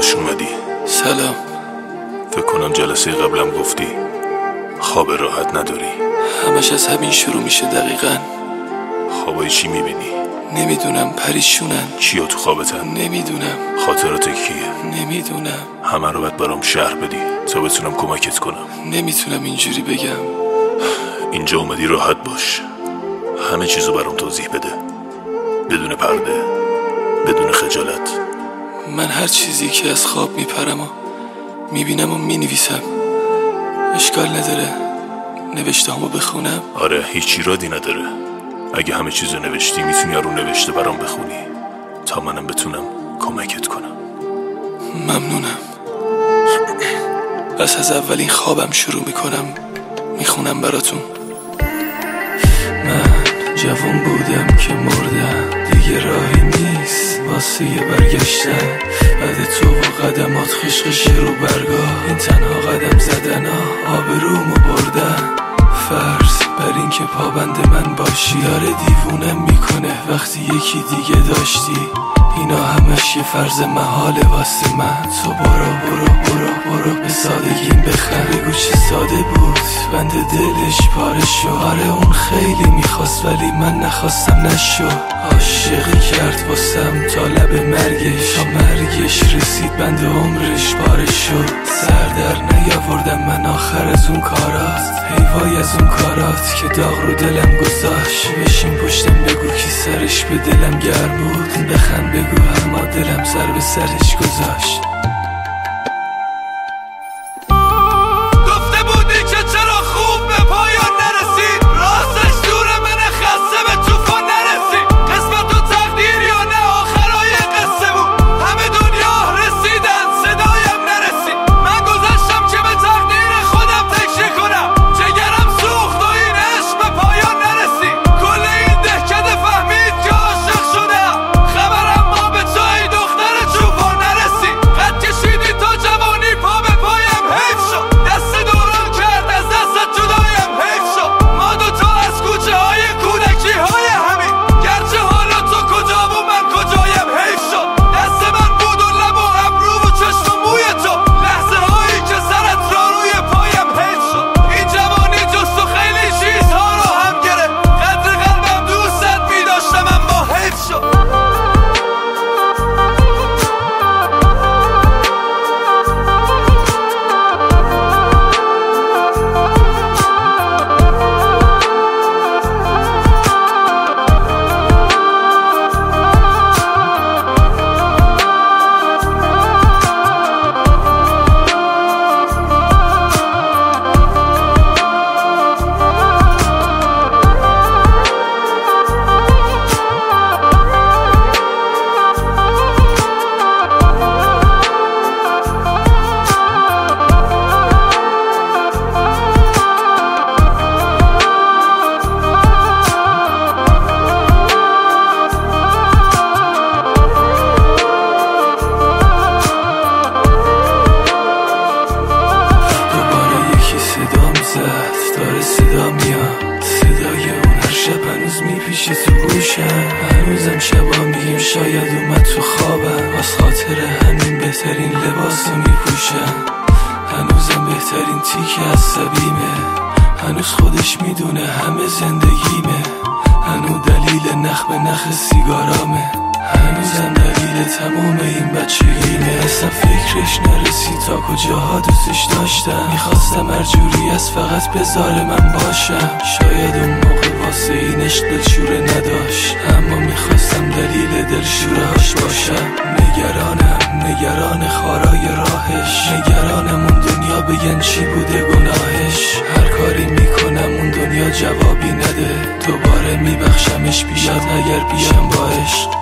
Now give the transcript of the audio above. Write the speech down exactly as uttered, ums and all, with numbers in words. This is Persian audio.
خوش اومدی. سلام. فکر کنم جلسه قبلم گفتی خواب راحت نداری. همش از همین شروع میشه دقیقاً. خوابای چی میبینی؟ نمیدونم، پریشونن. کیا تو خوابتن؟ نمیدونم. خاطرات کیه؟ نمیدونم. همه رو باید برام شرح بدی تا بتونم کمکت کنم. نمیتونم اینجوری بگم. اینجا اومدی راحت باش، همه چیزو برام توضیح بده، بدون پرده، بدون خجالت. من هر چیزی که از خواب میپرم و میبینم و مینویسم. اشکال نداره نوشته همو بخونم؟ آره، هیچ ایرادی نداره. اگه همه چیزو نوشتی میتونی رو نوشته برام بخونی تا منم بتونم کمکت کنم. ممنونم. پس از اولین خوابم شروع میکنم میخونم براتون. من جوان بودم که مردم، دیگه راهی نیست واسه یه برگشتن. بعد تو و قدمات خشخش رو برگاه، این تنها قدم زدن ها آبرومو بردن. فرض بر این که پابند من باشی داره دیوونم میکنه وقتی یکی دیگه داشتی. اینا همش یه فرض محاله واسه من. تو برو برو برو برو به سادگیم بخند، بگو چی ساده بود بند دلش پاره شد. آره اون خیلی میخواست ولی من نخواستم نشد. عاشقی کرد واسم تا لب مرگش، تا مرگش رسید بند عمرش پاره شد. سر در نیاوردم من آخر از اون کارات، حیوای از اون کارات که داغ رو دلم گذاشت. بشین پشتم بگو کی سرش به دلم گرم بود، بخند بگو اما دلم سر به سرش گذاشت. داره صدا میاد، صدای اون هر شب هنوز میپیشه تو گوشم. هنوزم شبا میگیم شاید اومد تو خوابم، واس خاطر همین بهترین لباسو میپوشم. هنوزم بهترین تیک عصبیمه، هنوز خودش میدونه همه زندگیمه. هنوز دلیل نخ به نخ سیگارامه، هنوزم دلیل تموم این بچگیمه. اصلا فکرش نرسید تا کجاها دوستش داشتم. میخواستم هر جوری از فقط بذار من باشم. شاید اون موقع واسه این عشق دلشوره نداشت، اما میخواستم دلیل دلشورهاش باشم. نگرانم نگران خارای راهش، نگرانم اون دنیا بگن چی بوده گناهش. هر کاری میکنم اون دنیا جوابی نده، دوباره میبخشمش بیاد اگر بیام با عشق.